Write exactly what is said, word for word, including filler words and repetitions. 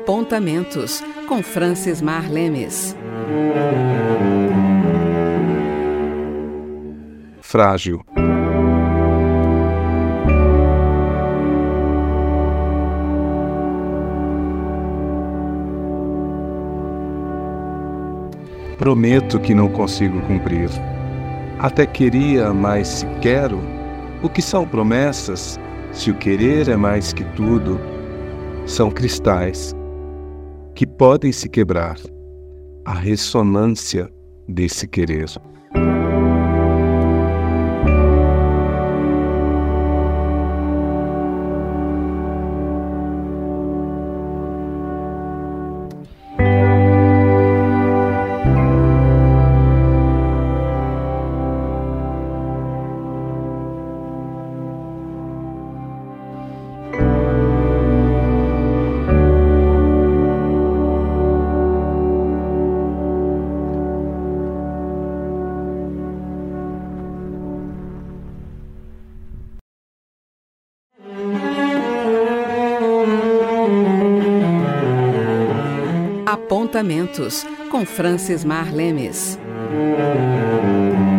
Apontamentos, com Francis Mar Lemes. Frágil. Prometo que não consigo cumprir. Até queria, mas se quero, o que são promessas, se o querer é mais que tudo, são cristais que podem se quebrar, a ressonância desse querer. Apontamentos, com Francis Mar Lemes.